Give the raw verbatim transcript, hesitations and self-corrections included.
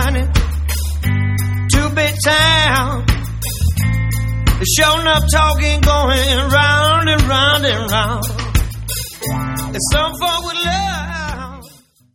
money, two-bit town. There's sure enough talking going round and round and round. And some folk with love